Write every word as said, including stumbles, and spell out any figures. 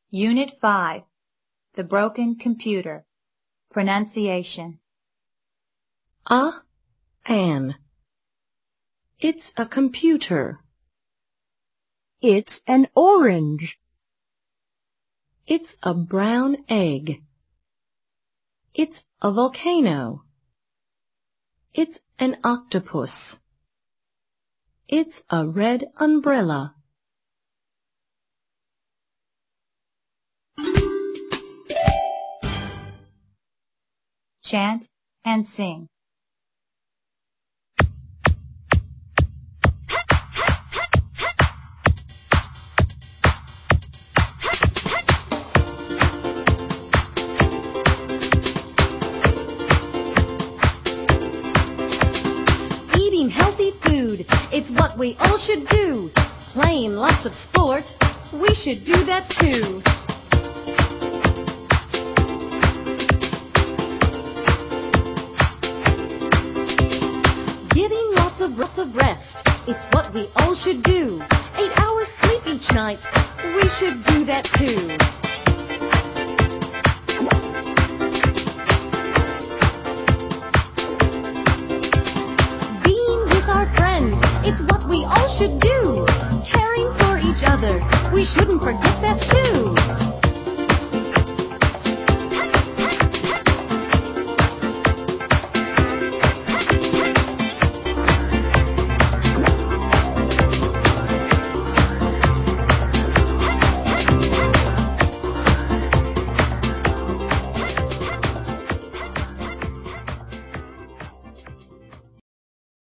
Unit five. The Broken Computer. Pronunciation. A, an. It's a computer. It's an orange. It's a brown egg. It's a volcano. It's an octopus. It's a red umbrella. Chant and sing. Eating healthy food, it's what we all should do. Playing lots of sport, we should do that too. Getting lots of lots of rest, it's what we all should do. Eight hours sleep each night, we should do that too. Being with our friends, it's what we all should do.